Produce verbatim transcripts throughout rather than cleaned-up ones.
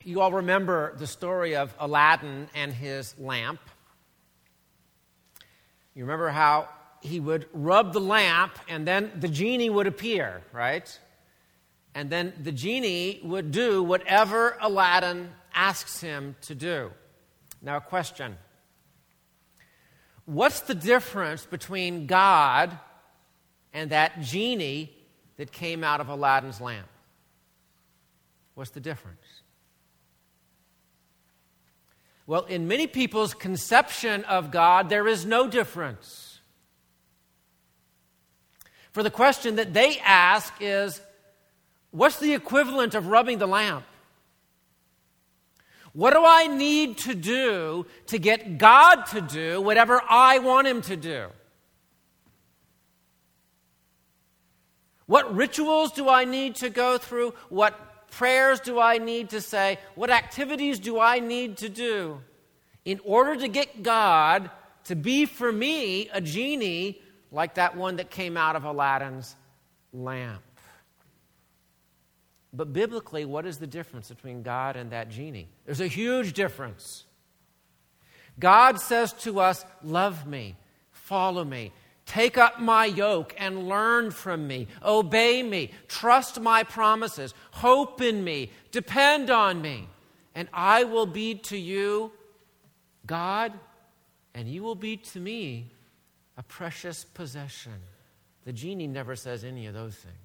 You all remember the story of Aladdin and his lamp. You remember how he would rub the lamp and then the genie would appear, right? And then the genie would do whatever Aladdin asks him to do. Now, a question. What's the difference between God and that genie that came out of Aladdin's lamp? What's the difference? Well, in many people's conception of God, there is no difference. For the question that they ask is, what's the equivalent of rubbing the lamp? What do I need to do to get God to do whatever I want him to do? What rituals do I need to go through? What prayers do I need to say? What activities do I need to do in order to get God to be for me a genie like that one that came out of Aladdin's lamp? But biblically, what is the difference between God and that genie? There's a huge difference. God says to us, love me, follow me, take up my yoke and learn from me, obey me, trust my promises, hope in me, depend on me, and I will be to you God, and you will be to me a precious possession. The genie never says any of those things.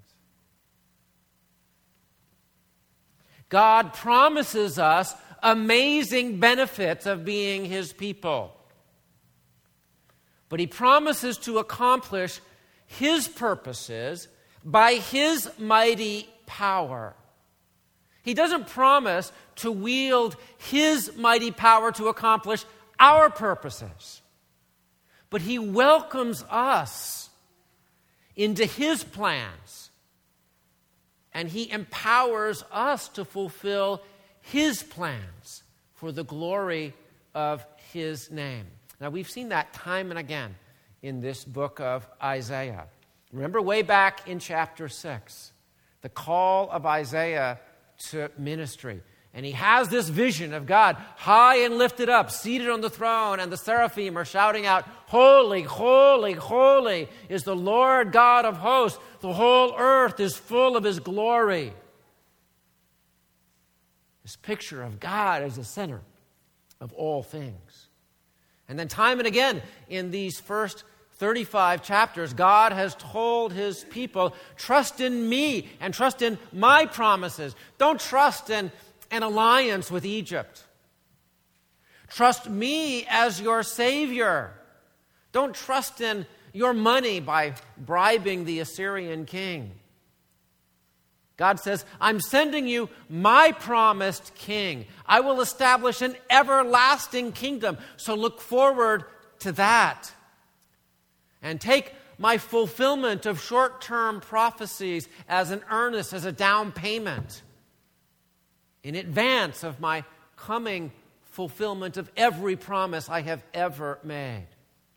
God promises us amazing benefits of being his people. But he promises to accomplish his purposes by his mighty power. He doesn't promise to wield his mighty power to accomplish our purposes. But he welcomes us into his plans. And he empowers us to fulfill his plans for the glory of his name. Now, we've seen that time and again in this book of Isaiah. Remember way back in chapter six, the call of Isaiah to ministry. And he has this vision of God high and lifted up, seated on the throne, and the seraphim are shouting out, holy, holy, holy is the Lord God of hosts. The whole earth is full of his glory. This picture of God as the center of all things. And then time and again in these first thirty-five chapters, God has told his people, trust in me and trust in my promises. Don't trust in an alliance with Egypt. Trust me as your Savior. Don't trust in your money by bribing the Assyrian king. God says, I'm sending you my promised king. I will establish an everlasting kingdom. So look forward to that. And take my fulfillment of short-term prophecies as an earnest, as a down payment in advance of my coming fulfillment of every promise I have ever made.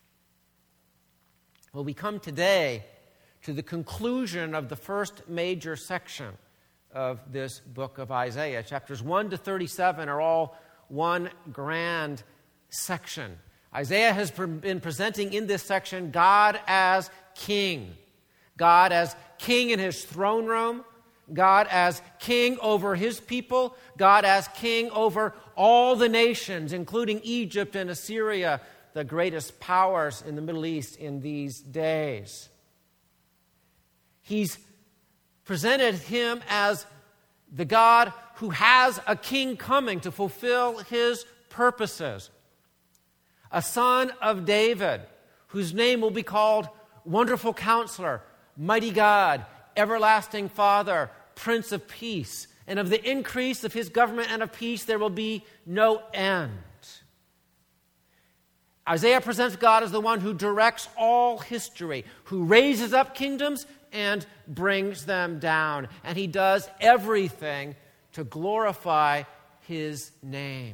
Well, we come today to the conclusion of the first major section of this book of Isaiah. Chapters one to thirty-seven are all one grand section. Isaiah has been presenting in this section God as king. God as king in his throne room. God as king over his people. God as king over all the nations, including Egypt and Assyria, the greatest powers in the Middle East in these days. He's presented him as the God who has a king coming to fulfill his purposes. A son of David, whose name will be called Wonderful Counselor, Mighty God, Everlasting Father, Prince of Peace. And of the increase of his government and of peace there will be no end. Isaiah presents God as the one who directs all history, who raises up kingdoms and brings them down. And he does everything to glorify his name.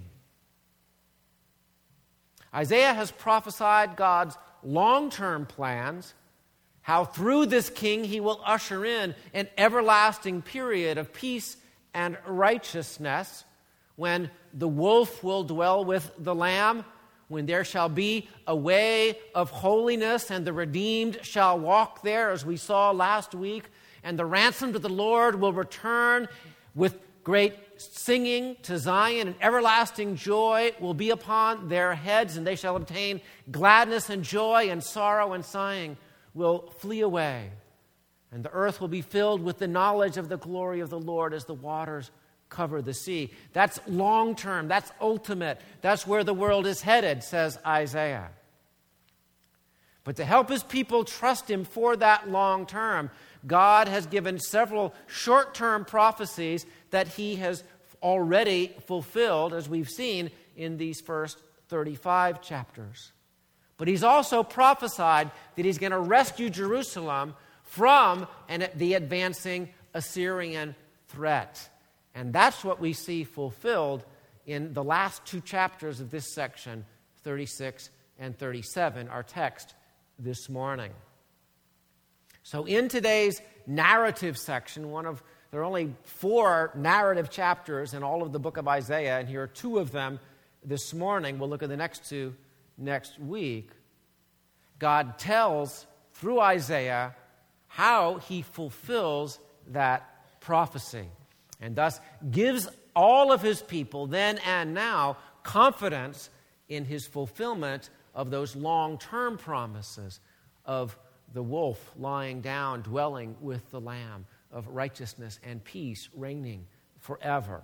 Isaiah has prophesied God's long-term plans, how through this king he will usher in an everlasting period of peace and righteousness, when the wolf will dwell with the lamb, when there shall be a way of holiness and the redeemed shall walk there, as we saw last week, and the ransomed of the Lord will return with great singing to Zion, and everlasting joy will be upon their heads, and they shall obtain gladness and joy, and sorrow and sighing will flee away. And the earth will be filled with the knowledge of the glory of the Lord as the waters cover the sea. That's long term. That's ultimate. That's where the world is headed, says Isaiah. But to help his people trust him for that long term, God has given several short-term prophecies that he has already fulfilled, as we've seen in these first thirty-five chapters. But he's also prophesied that he's going to rescue Jerusalem from an, the advancing Assyrian threat. And that's what we see fulfilled in the last two chapters of this section, thirty-six and thirty-seven, our text this morning. So in today's narrative section, one of there are only four narrative chapters in all of the book of Isaiah, and here are two of them this morning. We'll look at the next two next week. God tells through Isaiah how he fulfills that prophecy, and thus gives all of his people then and now confidence in his fulfillment of those long-term promises of the wolf lying down, dwelling with the lamb, of righteousness and peace reigning forever.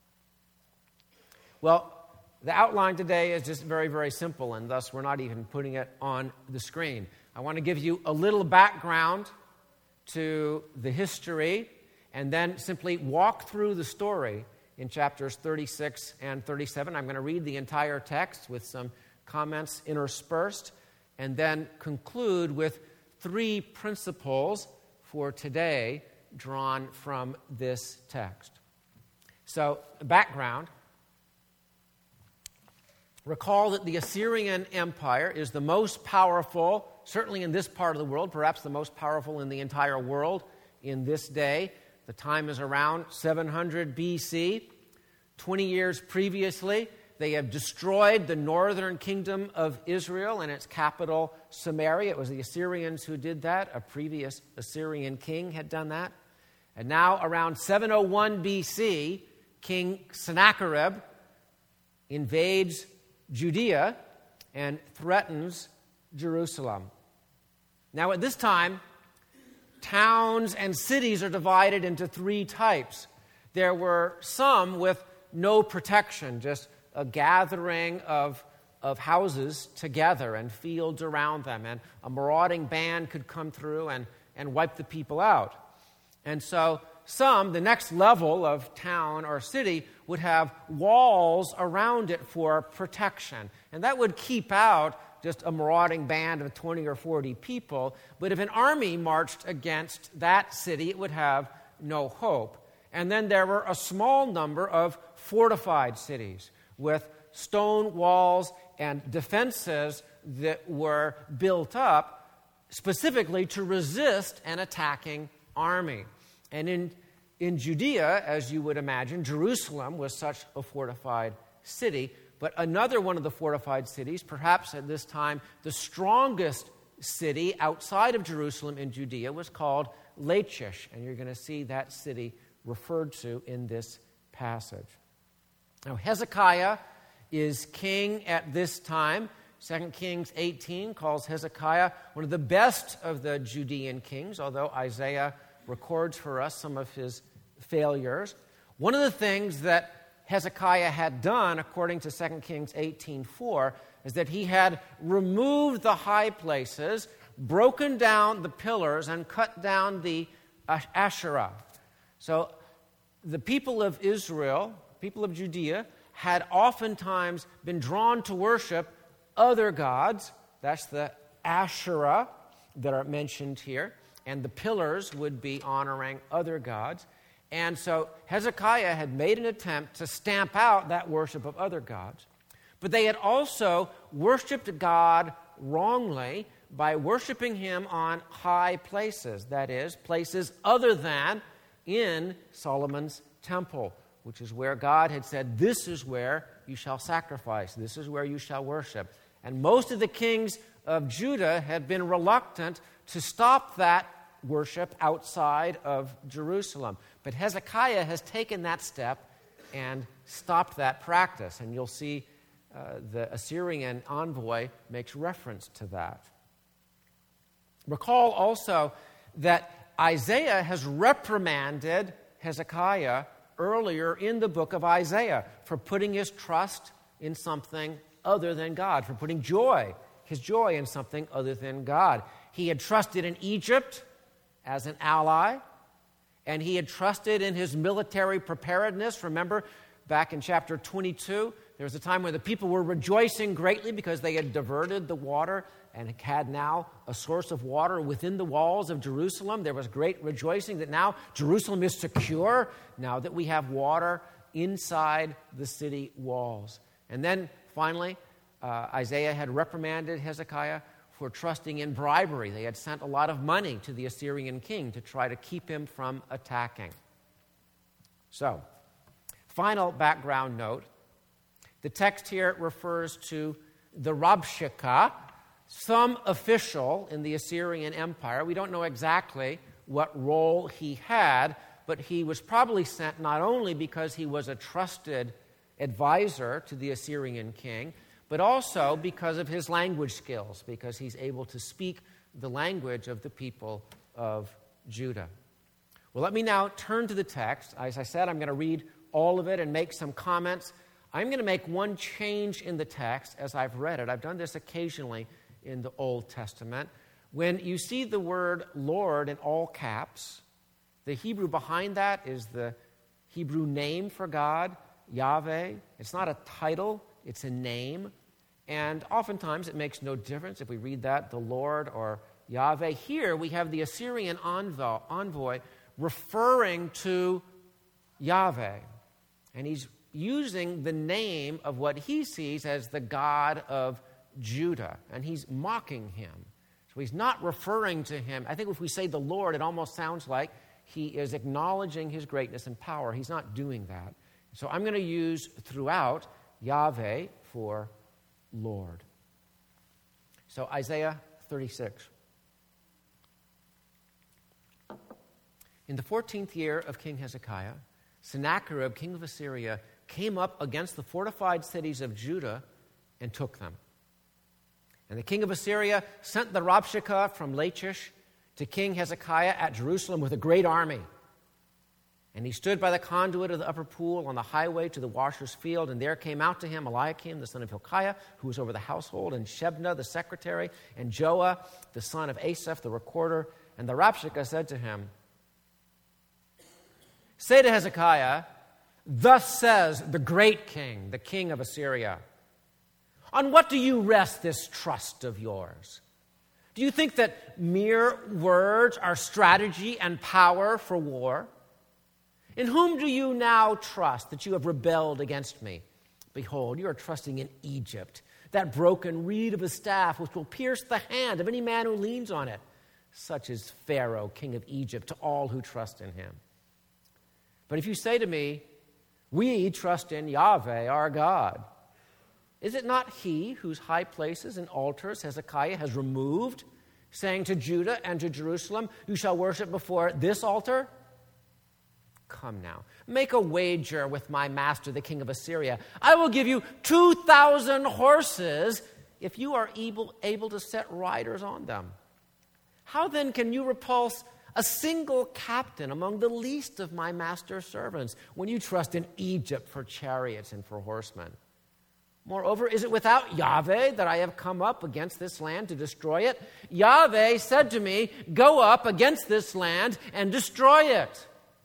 Well, the outline today is just very, very simple, and thus we're not even putting it on the screen. I want to give you a little background to the history, and then simply walk through the story in chapters thirty-six and thirty-seven. I'm going to read the entire text with some comments interspersed, and then conclude with three principles for today drawn from this text. So, background. Recall that the Assyrian Empire is the most powerful, certainly in this part of the world, perhaps the most powerful in the entire world in this day. The time is around seven hundred B C. twenty years previously, they have destroyed the northern kingdom of Israel and its capital, Samaria. It was the Assyrians who did that. A previous Assyrian king had done that. And now, around seven oh one B C, King Sennacherib invades Judea and threatens Jerusalem. Now, at this time, towns and cities are divided into three types. There were some with no protection, just a gathering of, of houses together and fields around them, and a marauding band could come through and, and wipe the people out. And so some, the next level of town or city, would have walls around it for protection. And that would keep out just a marauding band of twenty or forty people. But if an army marched against that city, it would have no hope. And then there were a small number of fortified cities with stone walls and defenses that were built up specifically to resist an attacking army. And in, in Judea, as you would imagine, Jerusalem was such a fortified city. But another one of the fortified cities, perhaps at this time the strongest city outside of Jerusalem in Judea, was called Lachish. And you're going to see that city referred to in this passage. Now, Hezekiah is king at this time. Second Kings eighteen calls Hezekiah one of the best of the Judean kings, although Isaiah records for us some of his failures. One of the things that Hezekiah had done, according to Second Kings eighteen four, is that he had removed the high places, broken down the pillars, and cut down the Asherah. So the people of Israel, people of Judea, had oftentimes been drawn to worship other gods. That's the Asherah that are mentioned here. And the pillars would be honoring other gods. And so Hezekiah had made an attempt to stamp out that worship of other gods. But they had also worshiped God wrongly by worshiping him on high places, that is, places other than in Solomon's temple, which is where God had said, this is where you shall sacrifice, this is where you shall worship. And most of the kings of Judah had been reluctant to stop that worship outside of Jerusalem. But Hezekiah has taken that step and stopped that practice. And you'll see uh, the Assyrian envoy makes reference to that. Recall also that Isaiah has reprimanded Hezekiah earlier in the book of Isaiah for putting his trust in something other than God, for putting joy, his joy in something other than God. He had trusted in Egypt as an ally, and he had trusted in his military preparedness. Remember, back in chapter twenty-two, there was a time when the people were rejoicing greatly because they had diverted the water and had now a source of water within the walls of Jerusalem. There was great rejoicing that now Jerusalem is secure, now that we have water inside the city walls. And then finally, uh, Isaiah had reprimanded Hezekiah for trusting in bribery. They had sent a lot of money to the Assyrian king to try to keep him from attacking. So, final background note. The text here refers to the Rabshakeh, some official in the Assyrian Empire. We don't know exactly what role he had, but he was probably sent not only because he was a trusted advisor to the Assyrian king, but also because of his language skills, because he's able to speak the language of the people of Judah. Well, let me now turn to the text. As I said, I'm going to read all of it and make some comments. I'm going to make one change in the text as I've read it. I've done this occasionally in the Old Testament. When you see the word Lord in all caps, the Hebrew behind that is the Hebrew name for God, Yahweh. It's not a title, it's a name. And oftentimes it makes no difference if we read that, the Lord or Yahweh. Here we have the Assyrian envoy, envoy referring to Yahweh. And he's using the name of what he sees as the God of Judah. And he's mocking him. So he's not referring to him. I think if we say the Lord, it almost sounds like he is acknowledging his greatness and power. He's not doing that. So I'm going to use throughout Yahweh for Lord. So Isaiah thirty-six. In the fourteenth year of King Hezekiah, Sennacherib, king of Assyria, came up against the fortified cities of Judah and took them. And the king of Assyria sent the Rabshakeh from Lachish to King Hezekiah at Jerusalem with a great army. And he stood by the conduit of the upper pool on the highway to the washer's field, and there came out to him Eliakim, the son of Hilkiah, who was over the household, and Shebna, the secretary, and Joah, the son of Asaph, the recorder. And the Rabshakeh said to him, "Say to Hezekiah, thus says the great king, the king of Assyria, on what do you rest this trust of yours? Do you think that mere words are strategy and power for war? In whom do you now trust that you have rebelled against me? Behold, you are trusting in Egypt, that broken reed of a staff which will pierce the hand of any man who leans on it. Such is Pharaoh, king of Egypt, to all who trust in him. But if you say to me, we trust in Yahweh, our God, is it not he whose high places and altars Hezekiah has removed, saying to Judah and to Jerusalem, you shall worship before this altar? Come now, make a wager with my master, the king of Assyria. I will give you two thousand horses if you are able, able to set riders on them. How then can you repulse a single captain among the least of my master's servants when you trust in Egypt for chariots and for horsemen? Moreover, is it without Yahweh that I have come up against this land to destroy it? Yahweh said to me, go up against this land and destroy it."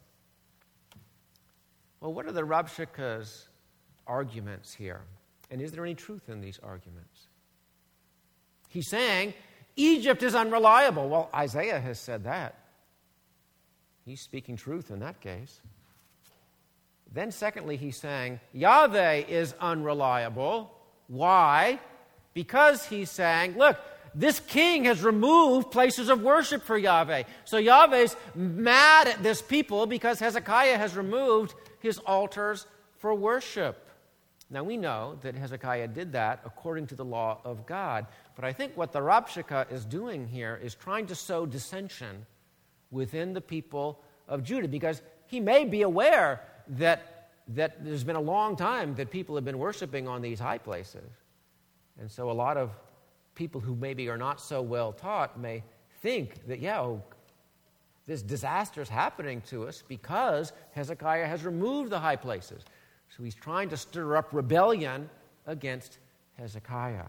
Well, what are the Rabshakeh's arguments here? And is there any truth in these arguments? He's saying, Egypt is unreliable. Well, Isaiah has said that. He's speaking truth in that case. Then secondly, he's saying, Yahweh is unreliable. Why? Because he's saying, look, this king has removed places of worship for Yahweh. So Yahweh's mad at this people because Hezekiah has removed his altars for worship. Now, we know that Hezekiah did that according to the law of God. But I think what the Rabshakeh is doing here is trying to sow dissension within the people of Judah, because he may be aware that, that there's been a long time that people have been worshiping on these high places. And so a lot of people who maybe are not so well taught may think that, yeah, oh, this disaster is happening to us because Hezekiah has removed the high places. So he's trying to stir up rebellion against Hezekiah.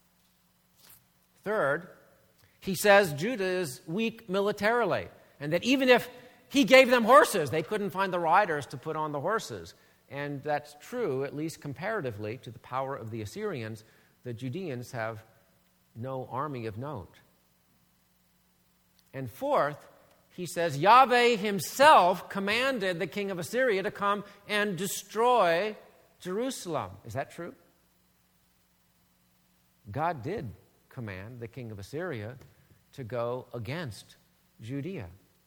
Third, he says Judah is weak militarily, and that even if he gave them horses, they couldn't find the riders to put on the horses. And that's true, at least comparatively, to the power of the Assyrians. The Judeans have no army of note. And fourth, he says Yahweh himself commanded the king of Assyria to come and destroy Jerusalem. Is that true? God did command the king of Assyria to go against Judea.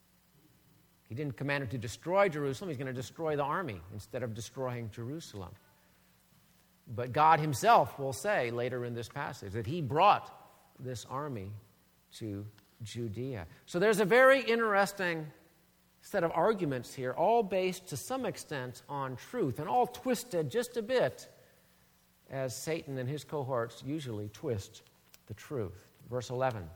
He didn't command him to destroy Jerusalem. He's going to destroy the army instead of destroying Jerusalem. But God himself will say later in this passage that he brought this army to Judea. So there's a very interesting set of arguments here, all based to some extent on truth and all twisted just a bit as Satan and his cohorts usually twist the truth. Verse eleven.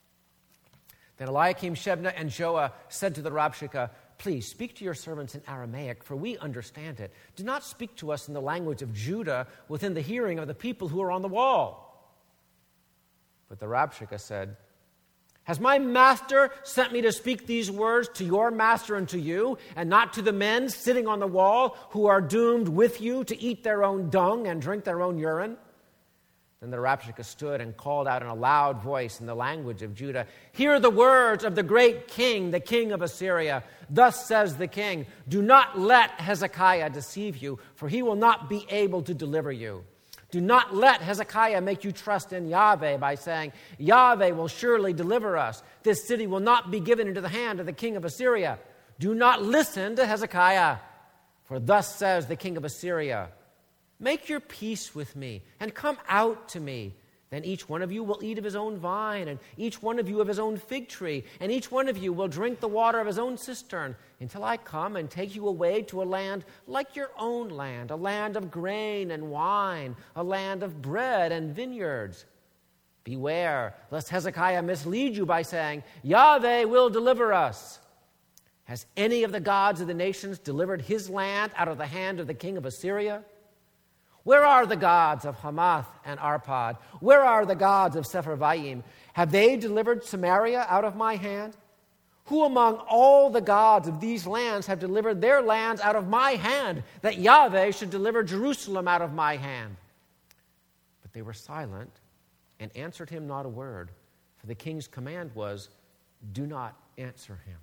Then Eliakim, Shebna, and Joah said to the Rabshakeh, "Please speak to your servants in Aramaic, for we understand it. Do not speak to us in the language of Judah within the hearing of the people who are on the wall." But the Rabshakeh said, "Has my master sent me to speak these words to your master and to you, and not to the men sitting on the wall who are doomed with you to eat their own dung and drink their own urine?" Then the Rabshakeh stood and called out in a loud voice in the language of Judah, "Hear the words of the great king, the king of Assyria. Thus says the king, do not let Hezekiah deceive you, for he will not be able to deliver you. Do not let Hezekiah make you trust in Yahweh by saying, Yahweh will surely deliver us. This city will not be given into the hand of the king of Assyria. Do not listen to Hezekiah, for thus says the king of Assyria, make your peace with me and come out to me. Then each one of you will eat of his own vine, and each one of you of his own fig tree, and each one of you will drink the water of his own cistern, until I come and take you away to a land like your own land, a land of grain and wine, a land of bread and vineyards. Beware, lest Hezekiah mislead you by saying, Yahweh will deliver us. Has any of the gods of the nations delivered his land out of the hand of the king of Assyria? Where are the gods of Hamath and Arpad? Where are the gods of Sepharvaim? Have they delivered Samaria out of my hand? Who among all the gods of these lands have delivered their lands out of my hand, that Yahweh should deliver Jerusalem out of my hand? But they were silent and answered him not a word, for the king's command was, do not answer him.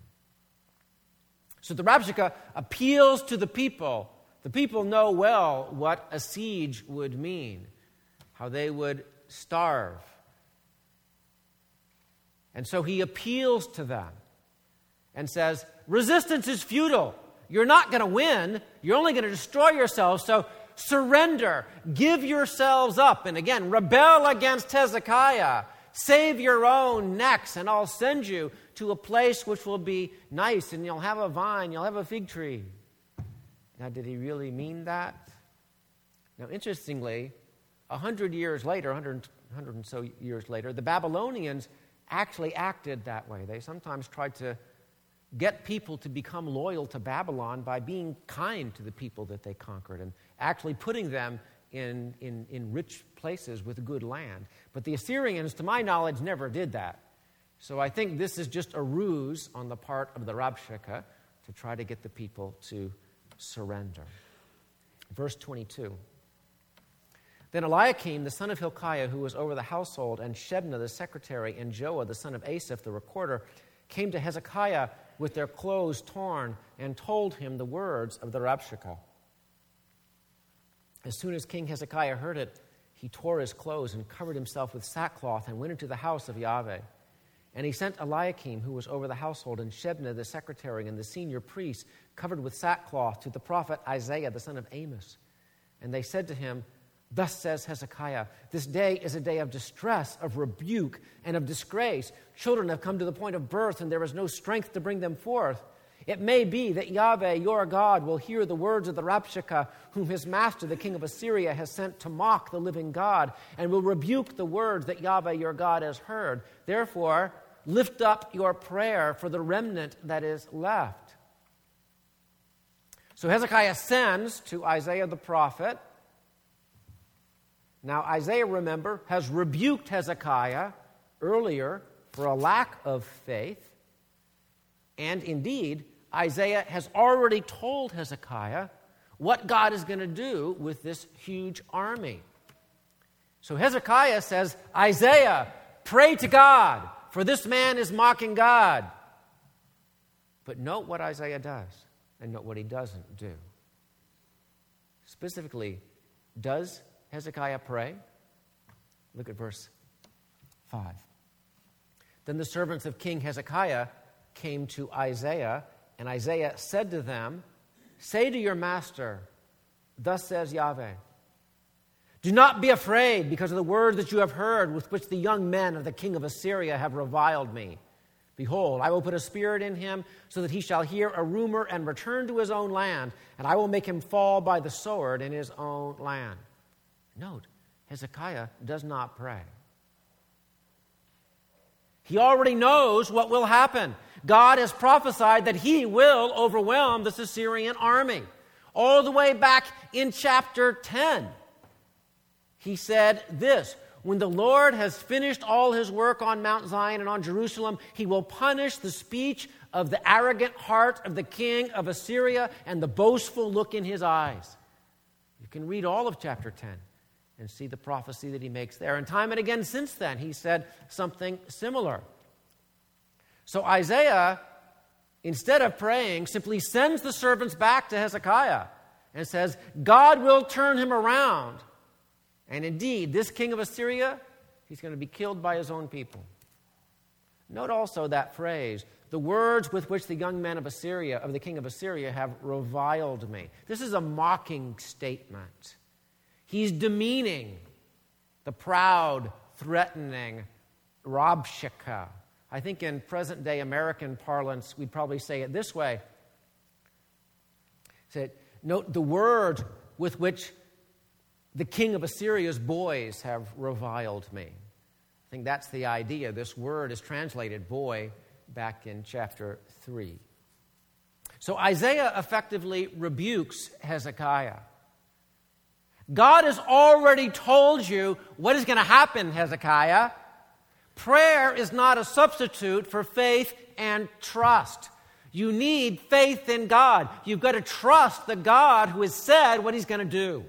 So the Rabshakeh appeals to the people. The people know well what a siege would mean, how they would starve. And so he appeals to them and says, resistance is futile. You're not going to win. You're only going to destroy yourselves. So surrender. Give yourselves up. And again, rebel against Hezekiah. Save your own necks, and I'll send you to a place which will be nice, and you'll have a vine, you'll have a fig tree. Now, did he really mean that? Now, interestingly, a hundred years later, a hundred, hundred and so years later, the Babylonians actually acted that way. They sometimes tried to get people to become loyal to Babylon by being kind to the people that they conquered and actually putting them in, in, in rich places with good land. But the Assyrians, to my knowledge, never did that. So I think this is just a ruse on the part of the Rabshakeh to try to get the people to surrender. Verse twenty-two. Then Eliakim, the son of Hilkiah, who was over the household, and Shebna, the secretary, and Joah, the son of Asaph, the recorder, came to Hezekiah with their clothes torn and told him the words of the Rabshakeh. As soon as King Hezekiah heard it, he tore his clothes and covered himself with sackcloth and went into the house of Yahweh. And he sent Eliakim, who was over the household, and Shebna the secretary, and the senior priest, covered with sackcloth, to the prophet Isaiah the son of Amos. And they said to him, Thus says Hezekiah, this day is a day of distress, of rebuke, and of disgrace. Children have come to the point of birth, and there is no strength to bring them forth. It may be that Yahweh, your God, will hear the words of the Rabshakeh, whom his master, the king of Assyria, has sent to mock the living God, and will rebuke the words that Yahweh, your God, has heard. Therefore, lift up your prayer for the remnant that is left. So Hezekiah sends to Isaiah the prophet. Now, Isaiah, remember, has rebuked Hezekiah earlier for a lack of faith. And indeed, Isaiah has already told Hezekiah what God is going to do with this huge army. So Hezekiah says, Isaiah, pray to God, for this man is mocking God. But note what Isaiah does, and note what he doesn't do. Specifically, does Hezekiah pray? Look at verse five. Then the servants of King Hezekiah came to Isaiah, and Isaiah said to them, Say to your master, Thus says Yahweh, Do not be afraid because of the word that you have heard with which the young men of the king of Assyria have reviled me. Behold, I will put a spirit in him so that he shall hear a rumor and return to his own land, and I will make him fall by the sword in his own land. Note, Hezekiah does not pray. He already knows what will happen. God has prophesied that he will overwhelm this Assyrian army. All the way back in chapter ten, he said this, When the Lord has finished all his work on Mount Zion and on Jerusalem, he will punish the speech of the arrogant heart of the king of Assyria and the boastful look in his eyes. You can read all of chapter ten and see the prophecy that he makes there. And time and again since then, he said something similar. So Isaiah, instead of praying, simply sends the servants back to Hezekiah and says, God will turn him around. And indeed, this king of Assyria, he's going to be killed by his own people. Note also that phrase, the words with which the young men of Assyria, of the king of Assyria, have reviled me. This is a mocking statement. He's demeaning the proud, threatening Rabshakeh. I think in present-day American parlance, we'd probably say it this way. Say, note the word with which the king of Assyria's boys have reviled me. I think that's the idea. This word is translated boy back in chapter three. So Isaiah effectively rebukes Hezekiah. God has already told you what is going to happen, Hezekiah. Prayer is not a substitute for faith and trust. You need faith in God. You've got to trust the God who has said what he's going to do.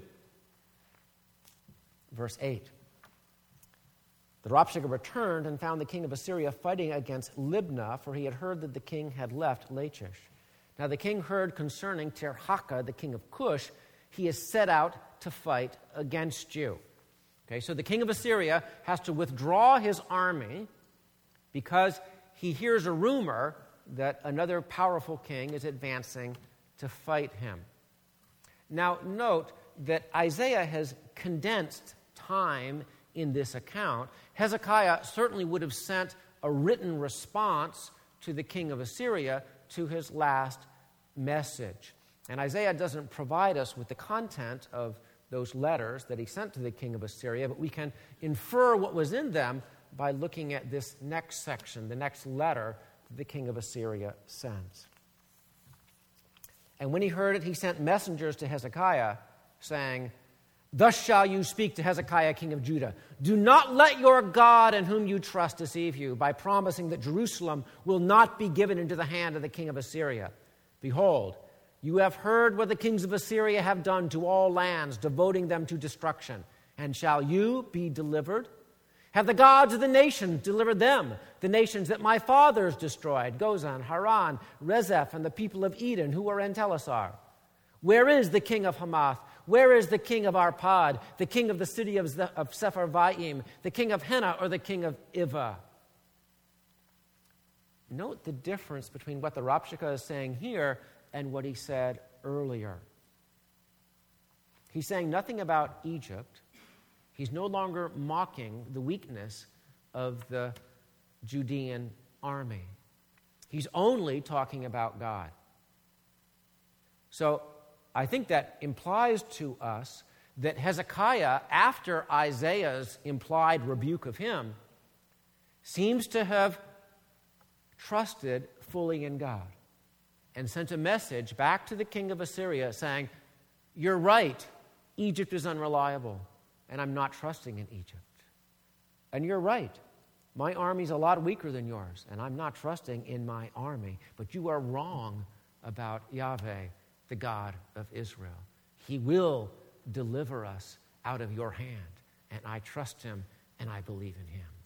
Verse eight. The Rabshakeh returned and found the king of Assyria fighting against Libnah, for he had heard that the king had left Lachish. Now the king heard concerning Tirhakah, the king of Cush, he has set out to fight against you. Okay, so the king of Assyria has to withdraw his army because he hears a rumor that another powerful king is advancing to fight him. Now, note that Isaiah has condensed time in this account. Hezekiah certainly would have sent a written response to the king of Assyria to his last message. And Isaiah doesn't provide us with the content of those letters that he sent to the king of Assyria, but we can infer what was in them by looking at this next section, the next letter that the king of Assyria sends. And when he heard it, he sent messengers to Hezekiah, saying, Thus shall you speak to Hezekiah, king of Judah. Do not let your God in whom you trust deceive you by promising that Jerusalem will not be given into the hand of the king of Assyria. Behold, you have heard what the kings of Assyria have done to all lands, devoting them to destruction. And shall you be delivered? Have the gods of the nations delivered them, the nations that my fathers destroyed, Gozan, Haran, Rezeph, and the people of Eden who were in Telassar? Where is the king of Hamath? Where is the king of Arpad, the king of the city of, of Sepharvaim, the king of Hena, or the king of Ivah? note the difference between what the Rapshakeh is saying here and what he said earlier. He's saying nothing about Egypt. He's no longer mocking the weakness of the Judean army. He's only talking about God. So I think that implies to us that Hezekiah, after Isaiah's implied rebuke of him, seems to have trusted fully in God and sent a message back to the king of Assyria saying, "You're right, Egypt is unreliable, and I'm not trusting in Egypt. And you're right, my army's a lot weaker than yours, and I'm not trusting in my army. But you are wrong about Yahweh, the God of Israel. He will deliver us out of your hand, and I trust him, and I believe in him."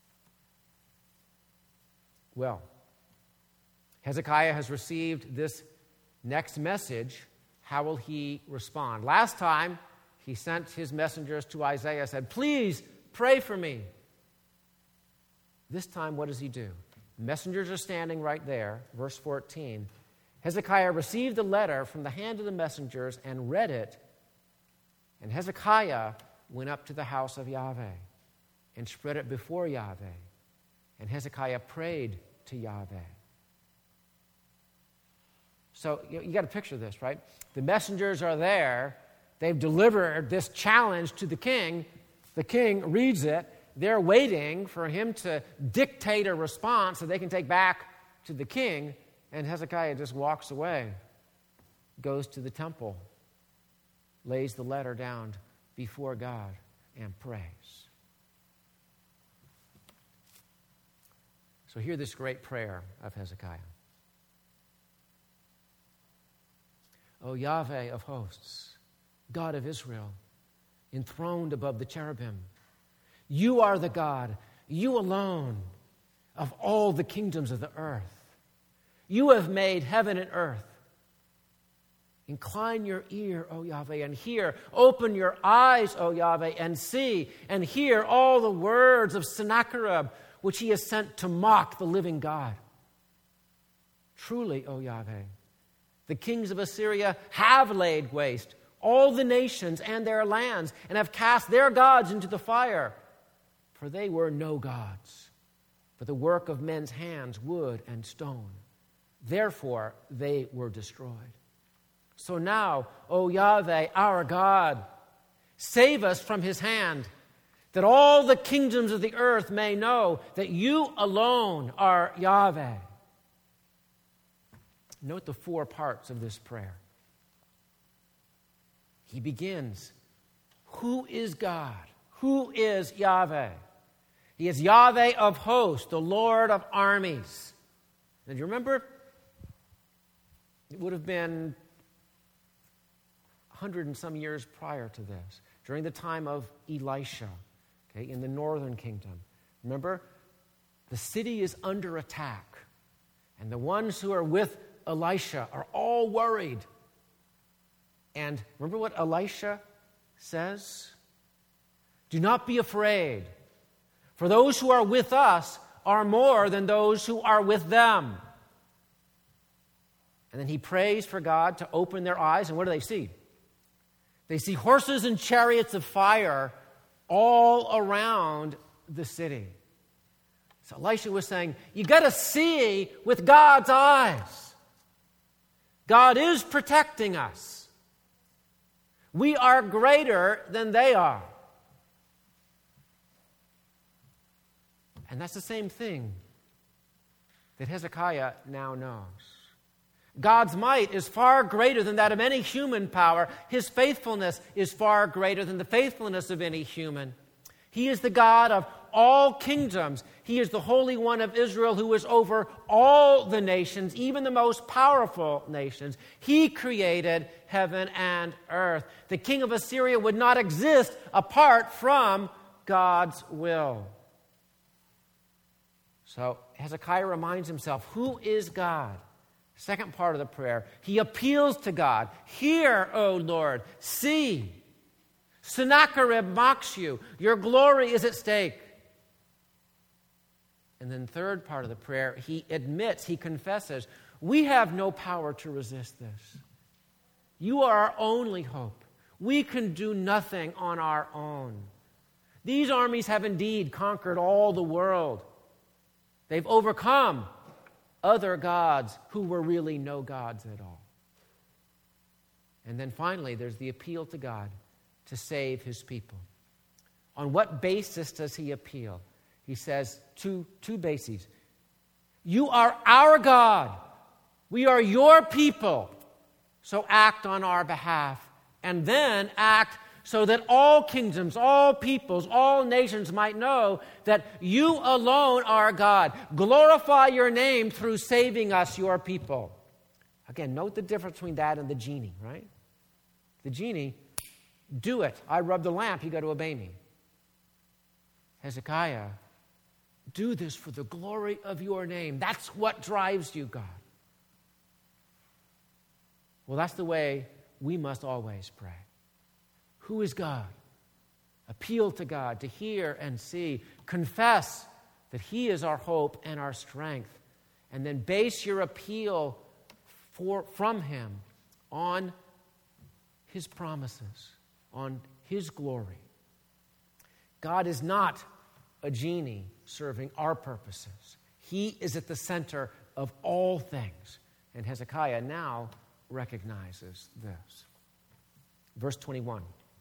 Well, Hezekiah has received this next message. How will he respond? Last time, he sent his messengers to Isaiah and said, "Please pray for me." This time, what does he do? Messengers are standing right there, verse fourteen. Hezekiah received the letter from the hand of the messengers and read it. And Hezekiah went up to the house of Yahweh and spread it before Yahweh. And Hezekiah prayed to Yahweh. So you, you got to picture this, right? The messengers are there. They've delivered this challenge to the king. The king reads it. They're waiting for him to dictate a response so they can take back to the king. And Hezekiah just walks away, goes to the temple, lays the letter down before God, and prays. So hear this great prayer of Hezekiah. O Yahweh of hosts, God of Israel, enthroned above the cherubim, you are the God, you alone, of all the kingdoms of the earth. You have made heaven and earth. Incline your ear, O Yahweh, and hear. Open your eyes, O Yahweh, and see and hear all the words of Sennacherib, which he has sent to mock the living God. Truly, O Yahweh, the kings of Assyria have laid waste all the nations and their lands, and have cast their gods into the fire. For they were no gods, but the work of men's hands, wood and stone. Therefore they were destroyed. So now, O Yahweh, our God, save us from his hand, that all the kingdoms of the earth may know that you alone are Yahweh. Note the four parts of this prayer. He begins, who is God? Who is Yahweh? He is Yahweh of hosts, the Lord of armies. And you remember, it would have been a hundred and some years prior to this, during the time of Elisha, okay, in the northern kingdom. Remember, the city is under attack, and the ones who are with Elisha are all worried. And remember what Elisha says? Do not be afraid, for those who are with us are more than those who are with them. And then he prays for God to open their eyes, and what do they see? They see horses and chariots of fire all around the city. So Elisha was saying, you got to see with God's eyes. God is protecting us. We are greater than they are. And that's the same thing that Hezekiah now knows. God's might is far greater than that of any human power. His faithfulness is far greater than the faithfulness of any human. He is the God of all kingdoms. He is the Holy One of Israel who is over all the nations, even the most powerful nations. He created heaven and earth. The king of Assyria would not exist apart from God's will. So Hezekiah reminds himself, who is God? Second part of the prayer, he appeals to God. Hear, O Lord, see. Sennacherib mocks you. Your glory is at stake. And then third part of the prayer, he admits, he confesses, we have no power to resist this. You are our only hope. We can do nothing on our own. These armies have indeed conquered all the world. They've overcome other gods who were really no gods at all. And then finally, there's the appeal to God to save his people. On what basis does he appeal? He says two, two bases. You are our God. We are your people. So act on our behalf. And then act so that all kingdoms, all peoples, all nations might know that you alone are God. Glorify your name through saving us, your people. Again, note the difference between that and the genie, right? The genie, do it. I rub the lamp, you got to obey me. Hezekiah, do this for the glory of your name. That's what drives you, God. Well, that's the way we must always pray. Who is God? Appeal to God to hear and see. Confess that he is our hope and our strength. And then base your appeal for, from him on his promises, on his glory. God is not a genie serving our purposes. He is at the center of all things. And Hezekiah now recognizes this. Verse twenty-one.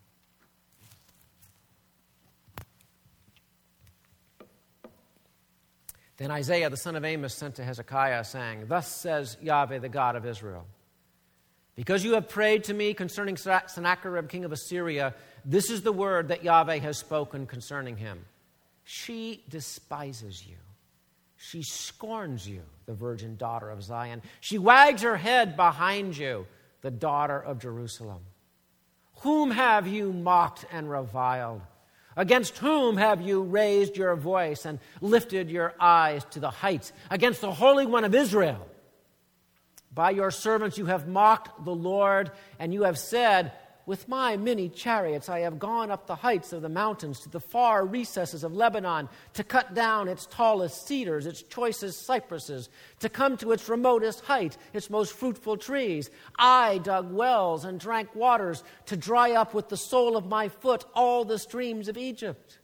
Then Isaiah the son of Amos sent to Hezekiah, saying, Thus says Yahweh, the God of Israel, because you have prayed to me concerning Sennacherib, king of Assyria, this is the word that Yahweh has spoken concerning him. She despises you. She scorns you, the virgin daughter of Zion. She wags her head behind you, the daughter of Jerusalem. Whom have you mocked and reviled? Against whom have you raised your voice and lifted your eyes to the heights? Against the Holy One of Israel. By your servants you have mocked the Lord, and you have said, With my many chariots I have gone up the heights of the mountains to the far recesses of Lebanon to cut down its tallest cedars, its choicest cypresses, to come to its remotest height, its most fruitful trees. I dug wells and drank waters to dry up with the sole of my foot all the streams of Egypt.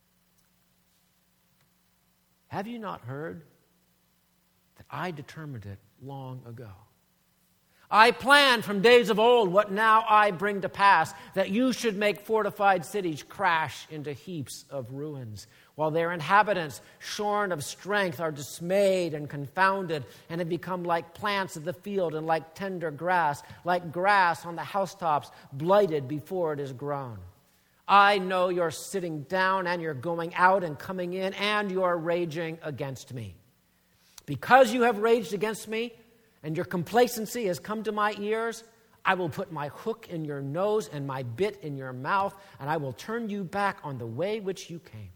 Have you not heard that I determined it long ago? I planned from days of old what now I bring to pass, that you should make fortified cities crash into heaps of ruins, while their inhabitants, shorn of strength, are dismayed and confounded, and have become like plants of the field and like tender grass, like grass on the housetops, blighted before it is grown. I know you're sitting down and you're going out and coming in, and you're raging against me. Because you have raged against me, and your complacency has come to my ears, I will put my hook in your nose and my bit in your mouth, and I will turn you back on the way which you came.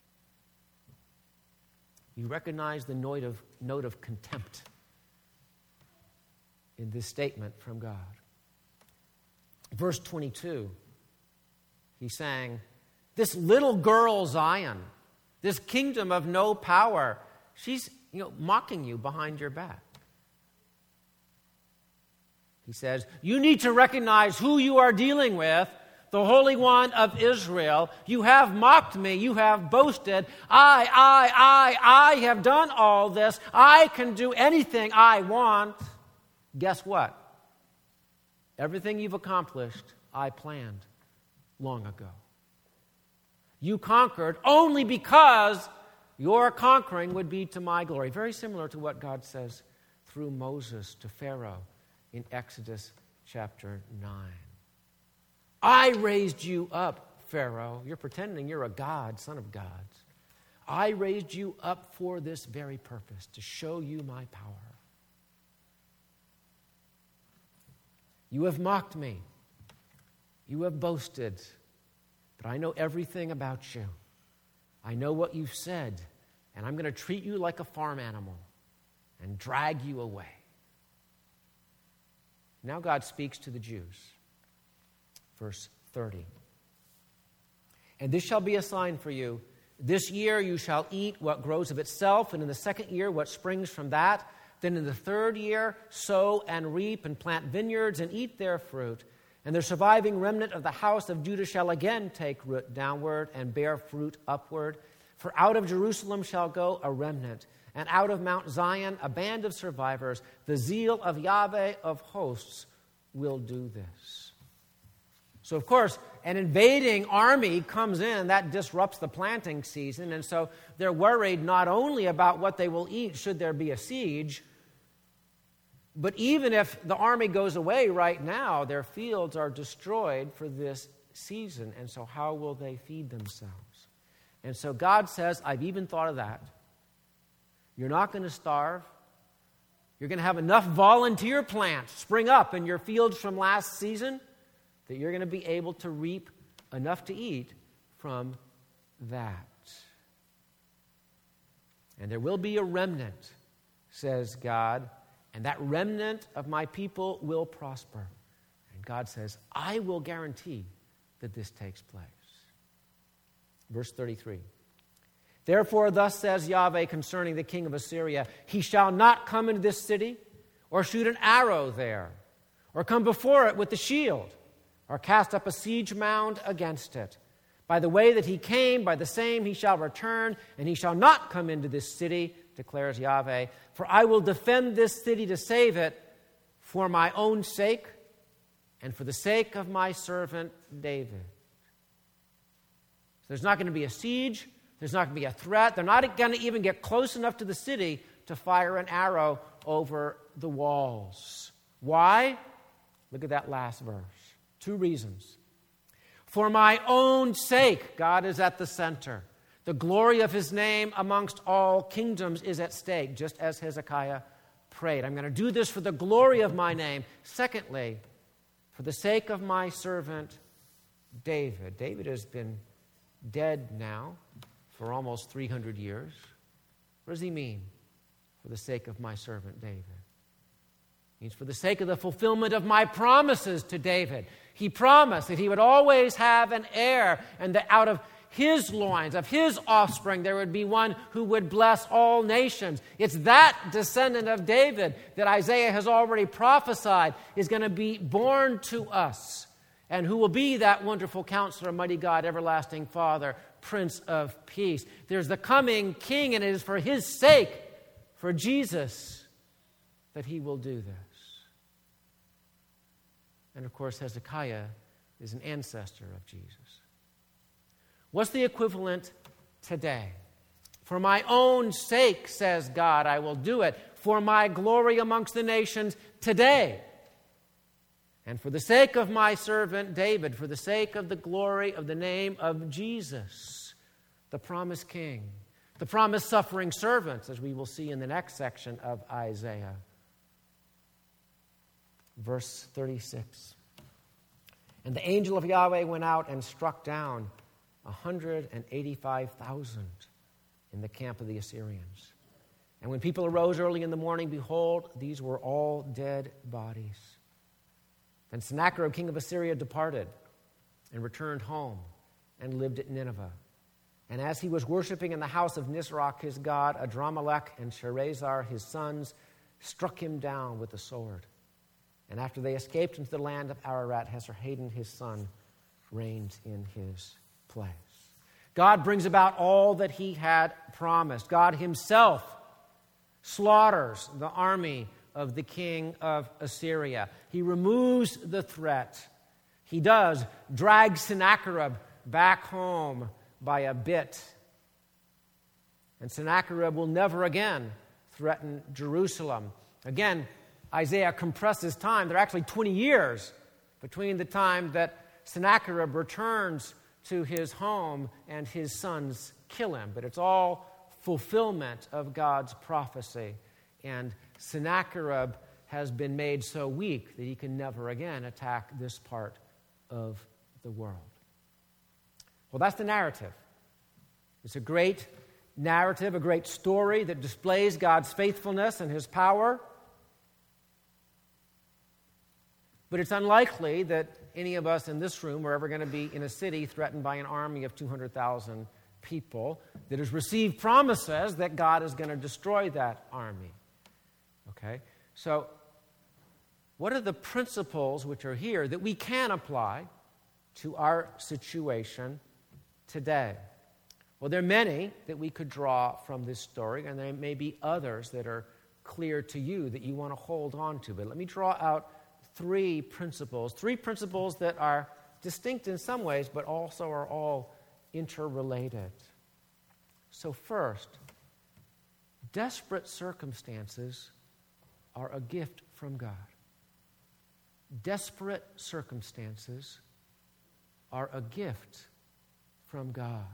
You recognize the note of, note of contempt in this statement from God. Verse twenty-two, he's saying, this little girl Zion, this kingdom of no power, she's you know mocking you behind your back. He says, you need to recognize who you are dealing with, the Holy One of Israel. You have mocked me. You have boasted. I, I, I, I have done all this. I can do anything I want. Guess what? Everything you've accomplished, I planned long ago. You conquered only because your conquering would be to my glory. Very similar to what God says through Moses to Pharaoh in Exodus chapter nine. I raised you up, Pharaoh. You're pretending you're a god, son of gods. I raised you up for this very purpose, to show you my power. You have mocked me. You have boasted. But I know everything about you. I know what you've said. And I'm going to treat you like a farm animal and drag you away. Now God speaks to the Jews. Verse thirty. And this shall be a sign for you. This year you shall eat what grows of itself, and in the second year what springs from that. Then in the third year sow and reap and plant vineyards and eat their fruit. And the surviving remnant of the house of Judah shall again take root downward and bear fruit upward. For out of Jerusalem shall go a remnant, and out of Mount Zion a band of survivors. The zeal of Yahweh of hosts will do this. So, of course, an invading army comes in, that disrupts the planting season, and so they're worried not only about what they will eat should there be a siege, but even if the army goes away right now, their fields are destroyed for this season, and so how will they feed themselves? And so God says, I've even thought of that. You're not going to starve. You're going to have enough volunteer plants spring up in your fields from last season that you're going to be able to reap enough to eat from that. And there will be a remnant, says God, and that remnant of my people will prosper. And God says, I will guarantee that this takes place. Verse thirty-three. Therefore, thus says Yahweh concerning the king of Assyria, he shall not come into this city, or shoot an arrow there, or come before it with the shield, or cast up a siege mound against it. By the way that he came, by the same he shall return, and he shall not come into this city, declares Yahweh. For I will defend this city to save it for my own sake, and for the sake of my servant David. So there's not going to be a siege. There's not going to be a threat. They're not going to even get close enough to the city to fire an arrow over the walls. Why? Look at that last verse. Two reasons. For my own sake, God is at the center. The glory of his name amongst all kingdoms is at stake, just as Hezekiah prayed. I'm going to do this for the glory of my name. Secondly, for the sake of my servant David. David has been dead now for almost three hundred years. What does he mean? For the sake of my servant David. It means for the sake of the fulfillment of my promises to David. He promised that he would always have an heir, and that out of his loins, of his offspring, there would be one who would bless all nations. It's that descendant of David that Isaiah has already prophesied is going to be born to us, and who will be that wonderful counselor, mighty God, everlasting Father, Prince of Peace. There's the coming King, and it is for his sake, for Jesus, that he will do this. And of course, Hezekiah is an ancestor of Jesus. What's the equivalent today? For my own sake, says God, I will do it. For my glory amongst the nations today. And for the sake of my servant David, for the sake of the glory of the name of Jesus, the promised king, the promised suffering servants, as we will see in the next section of Isaiah. Verse thirty-six. And the angel of Yahweh went out and struck down one hundred eighty-five thousand in the camp of the Assyrians. And when people arose early in the morning, behold, these were all dead bodies. Then Sennacherib, king of Assyria, departed and returned home and lived at Nineveh. And as he was worshiping in the house of Nisroch, his god, Adramelech and Sharezer, his sons, struck him down with the sword. And after they escaped into the land of Ararat, Esarhaddon, his son, reigned in his place. God brings about all that he had promised. God himself slaughters the army of the king of Assyria. He removes the threat. He does drag Sennacherib back home by a bit. And Sennacherib will never again threaten Jerusalem. Again, Isaiah compresses time. There are actually twenty years between the time that Sennacherib returns to his home and his sons kill him. But it's all fulfillment of God's prophecy. And Sennacherib has been made so weak that he can never again attack this part of the world. Well, that's the narrative. It's a great narrative, a great story that displays God's faithfulness and his power. But it's unlikely that any of us in this room are ever going to be in a city threatened by an army of two hundred thousand people that has received promises that God is going to destroy that army. Okay? So, what are the principles which are here that we can apply to our situation today? Well, there are many that we could draw from this story, and there may be others that are clear to you that you want to hold on to. But let me draw out three principles, three principles that are distinct in some ways, but also are all interrelated. So first, desperate circumstances are a gift from God. Desperate circumstances are a gift from God.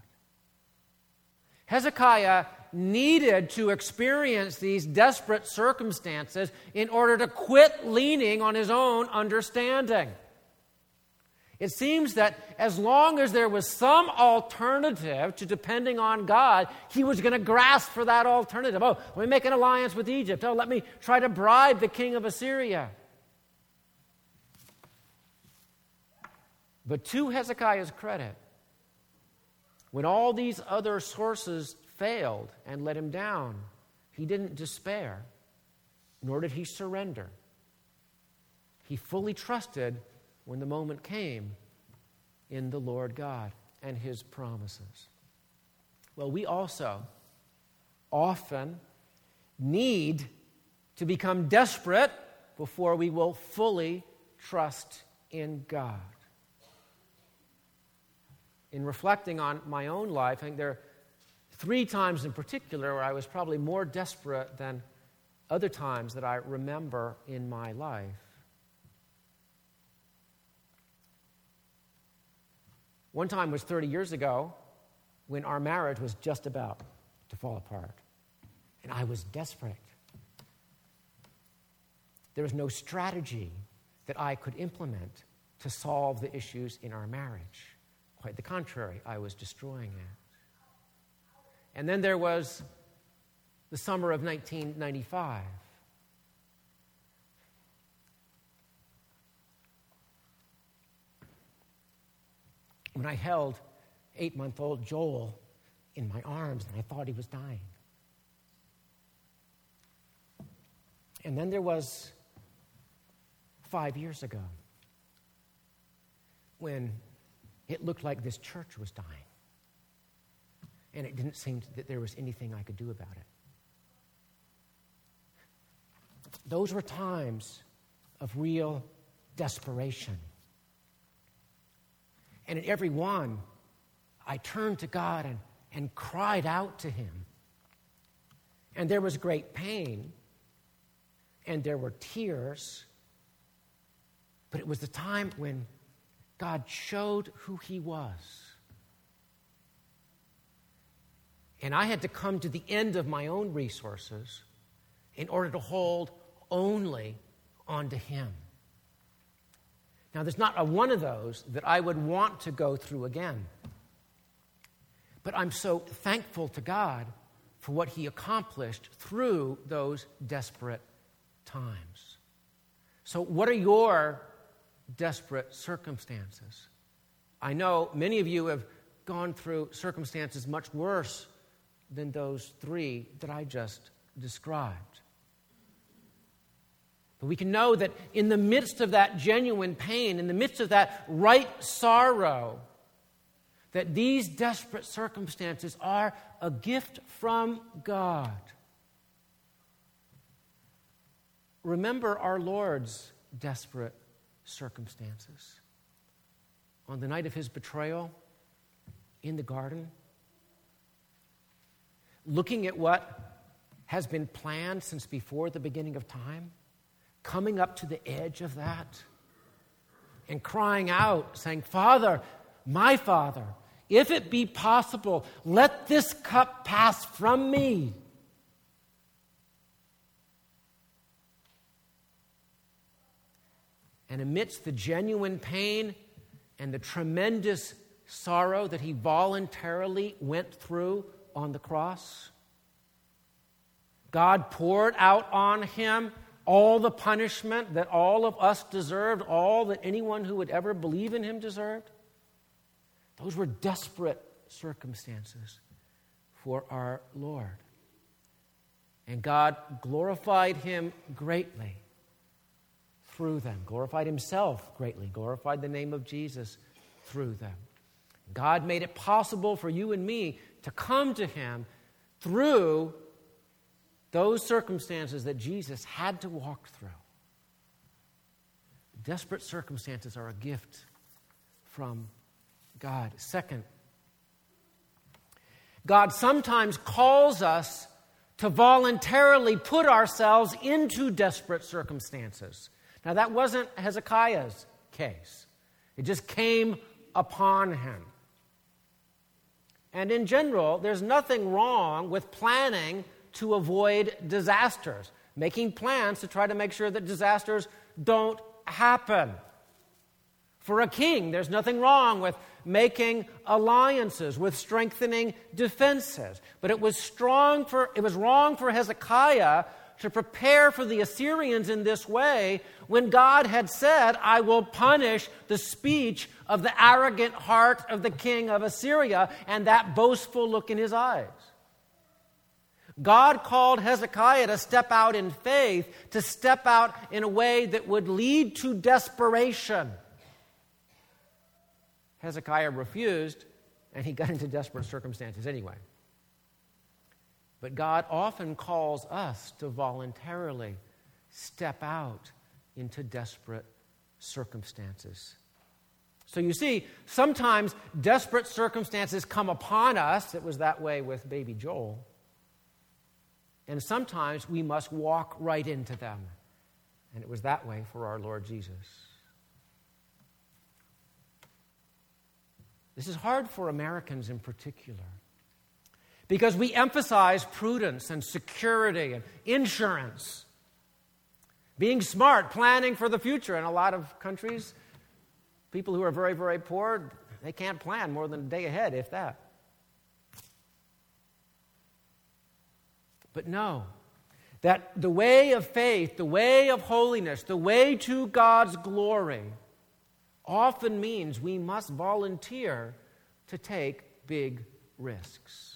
Hezekiah needed to experience these desperate circumstances in order to quit leaning on his own understanding. It seems that as long as there was some alternative to depending on God, he was going to grasp for that alternative. Oh, let me make an alliance with Egypt. Oh, let me try to bribe the king of Assyria. But to Hezekiah's credit, when all these other sources failed and let him down, he didn't despair, nor did he surrender. He fully trusted, when the moment came, in the Lord God and his promises. Well, we also often need to become desperate before we will fully trust in God. In reflecting on my own life, I think there are three times in particular where I was probably more desperate than other times that I remember in my life. One time was thirty years ago when our marriage was just about to fall apart. And I was desperate. There was no strategy that I could implement to solve the issues in our marriage. Quite the contrary, I was destroying it. And then there was the summer of nineteen ninety-five. When I held eight-month-old Joel in my arms and I thought he was dying. And then there was five years ago when it looked like this church was dying. And it didn't seem that there was anything I could do about it. Those were times of real desperation. And in every one, I turned to God and, and cried out to him. And there was great pain, and there were tears, but it was the time when God showed who he was. And I had to come to the end of my own resources in order to hold only onto him. Now, there's not a one of those that I would want to go through again. But I'm so thankful to God for what he accomplished through those desperate times. So what are your desperate circumstances? I know many of you have gone through circumstances much worse than those three that I just described. But we can know that in the midst of that genuine pain, in the midst of that right sorrow, that these desperate circumstances are a gift from God. Remember our Lord's desperate circumstances. On the night of his betrayal in the garden, looking at what has been planned since before the beginning of time, coming up to the edge of that and crying out, saying, Father, my Father, if it be possible, let this cup pass from me. And amidst the genuine pain and the tremendous sorrow that he voluntarily went through on the cross, God poured out on him all the punishment that all of us deserved, all that anyone who would ever believe in him deserved. Those were desperate circumstances for our Lord. And God glorified him greatly through them, glorified himself greatly, glorified the name of Jesus through them. God made it possible for you and me to come to him through those circumstances that Jesus had to walk through. Desperate circumstances are a gift from God. Second, God sometimes calls us to voluntarily put ourselves into desperate circumstances. Now, that wasn't Hezekiah's case. It just came upon him. And in general, there's nothing wrong with planning to avoid disasters, making plans to try to make sure that disasters don't happen. For a king, there's nothing wrong with making alliances, with strengthening defenses. But it was strong for it was wrong for Hezekiah to prepare for the Assyrians in this way when God had said, I will punish the speech of the arrogant heart of the king of Assyria and that boastful look in his eyes. God called Hezekiah to step out in faith, to step out in a way that would lead to desperation. Hezekiah refused, and he got into desperate circumstances anyway. But God often calls us to voluntarily step out into desperate circumstances. So you see, sometimes desperate circumstances come upon us. It was that way with baby Joel. And sometimes we must walk right into them. And it was that way for our Lord Jesus. This is hard for Americans in particular, because we emphasize prudence and security and insurance, being smart, planning for the future. In a lot of countries, people who are very, very poor, they can't plan more than a day ahead, if that. But know that the way of faith, the way of holiness, the way to God's glory often means we must volunteer to take big risks.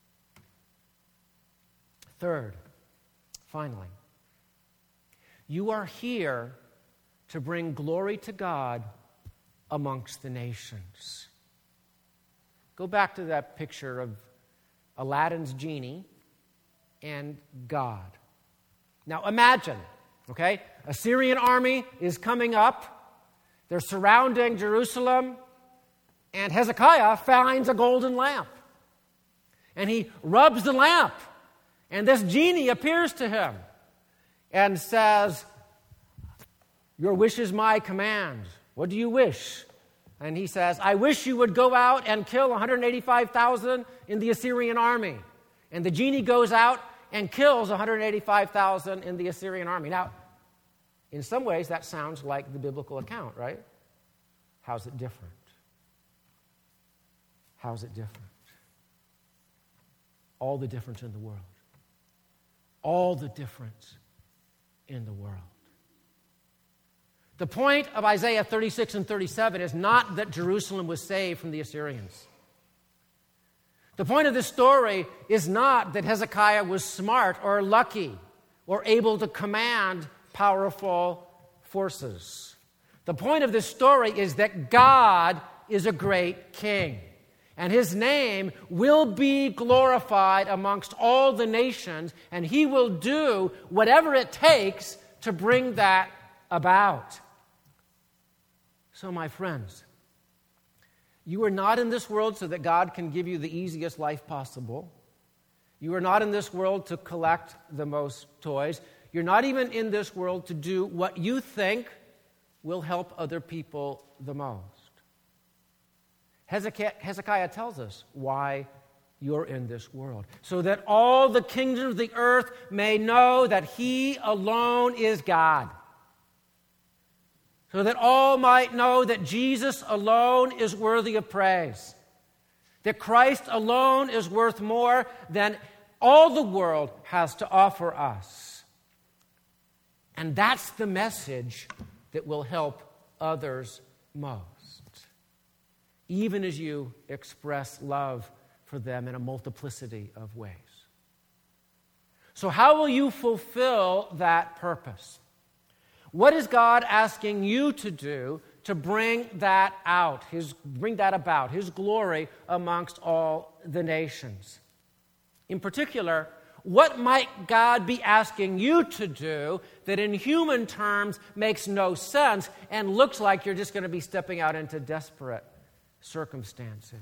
Third, finally, you are here to bring glory to God amongst the nations. Go back to that picture of Aladdin's genie and God. Now imagine, okay, Assyrian army is coming up. They're surrounding Jerusalem, and Hezekiah finds a golden lamp. And he rubs the lamp, and this genie appears to him and says, your wish is my command. What do you wish? And he says, I wish you would go out and kill one hundred eighty-five thousand in the Assyrian army. And the genie goes out and kills one hundred eighty-five thousand in the Assyrian army. Now, in some ways, that sounds like the biblical account, right? How's it different? How's it different? All the difference in the world. All the difference in the world. The point of Isaiah thirty-six and thirty-seven is not that Jerusalem was saved from the Assyrians. The point of this story is not that Hezekiah was smart or lucky or able to command powerful forces. The point of this story is that God is a great king, and his name will be glorified amongst all the nations, and he will do whatever it takes to bring that about. So, my friends, you are not in this world so that God can give you the easiest life possible. You are not in this world to collect the most toys. You're not even in this world to do what you think will help other people the most. Hezekiah, Hezekiah tells us why you're in this world. So that all the kingdoms of the earth may know that he alone is God. So that all might know that Jesus alone is worthy of praise. That Christ alone is worth more than all the world has to offer us. And that's the message that will help others most. even as you express love for them in a multiplicity of ways. So how will you fulfill that purpose? What is God asking you to do to bring that out, his, bring that about, his glory amongst all the nations? In particular, what might God be asking you to do that in human terms makes no sense and looks like you're just going to be stepping out into desperate circumstances?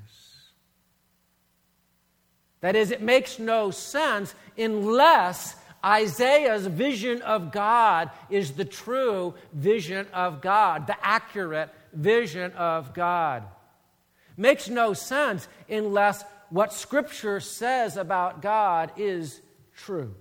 That is, it makes no sense unless Isaiah's vision of God is the true vision of God, the accurate vision of God. Makes no sense unless what Scripture says about God is true.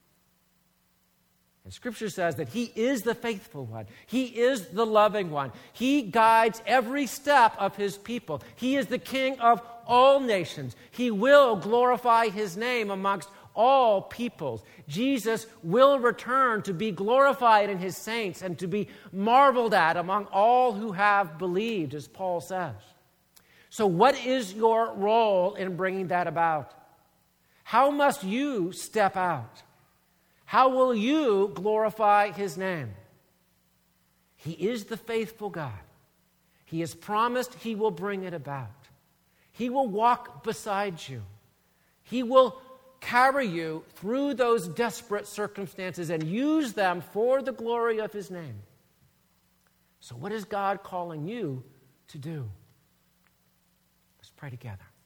And Scripture says that He is the faithful one. He is the loving one. He guides every step of His people. He is the King of all nations. He will glorify His name amongst all peoples. Jesus will return to be glorified in His saints and to be marveled at among all who have believed, as Paul says. So what is your role in bringing that about? How must you step out? How will you glorify His name? He is the faithful God. He has promised He will bring it about. He will walk beside you. He will carry you through those desperate circumstances and use them for the glory of His name. So what is God calling you to do? Let's pray together.